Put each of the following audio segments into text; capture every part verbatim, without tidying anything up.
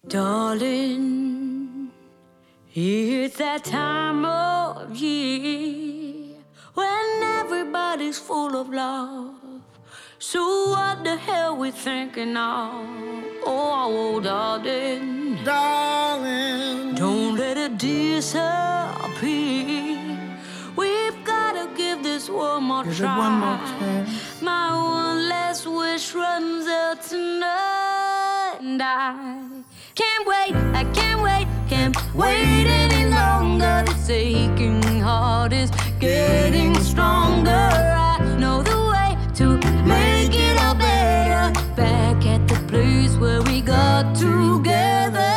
Darling, it's that time of year when everybody's full of love. So what the hell we thinking of? Oh, darling, darling, don't let it disappear. We've gotta give this one more give try. it one more chance. My one last wish runs out tonight, and I can't wait, I can't wait, can't wait any longer. This aching heart is getting stronger. I know the way to make it all better. Back at the place where we got together.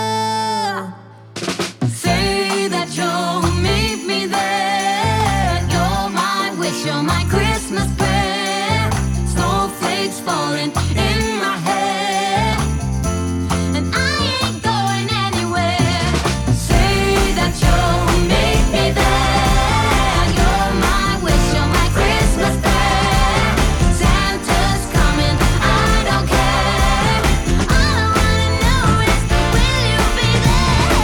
Say that you'll meet me there. You're my wish, you're my Christmas prayer. Snowflakes falling in my hair, and I ain't going anywhere. Say that you'll meet me there. You're my wish, you're my Christmas prayer. Santa's coming, I don't care. All I wanna know is, will you be there?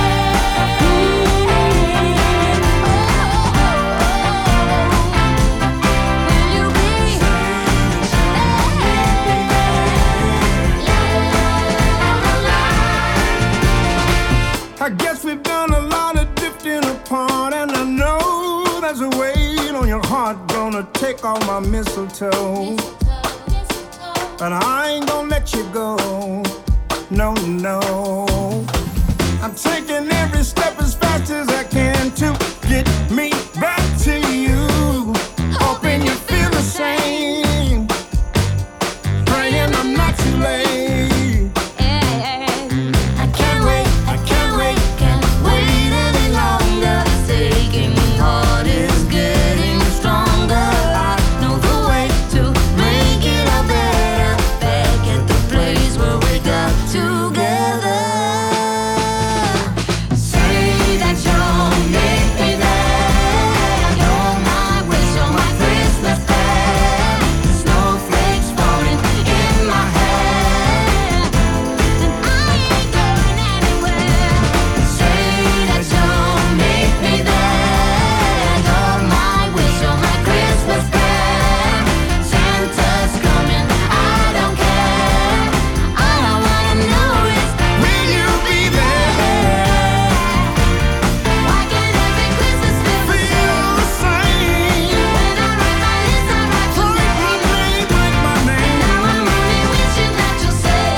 Will you be I guess we've done a lot of drifting apart, and I know there's a weight on your heart gonna take all my mistletoe. But I ain't gonna let you go, no, no. I'm taking every step as fast as I can to get me back to you. Hoping you feel the same, praying I'm not too late. I can't wait, I can't wait, can't wait any longer. This aching heart is getting stronger. I know the way to make it all better. Back at the place where we got together. Say that you'll meet me there. You're my wish, you're my Christmas prayer. Snowflakes falling in my hair, and I ain't going anywhere. Say that you'll meet me there. You're my wish, you're my Christmas prayer. Santa's coming, I don't care. All I wanna know is, Will you be there? why can't every Christmas feel the Feel same? the same. When I write my list, I write your Break my name. name, break my name. Now I'm only wishing that you'll say,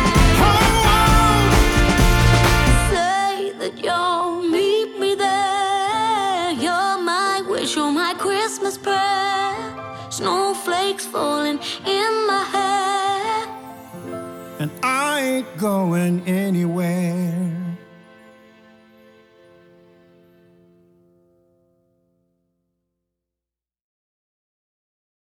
say that you'll meet me there. You're my wish, you're my Christmas prayer. Snowflakes falling in my hair. And I ain't going anywhere.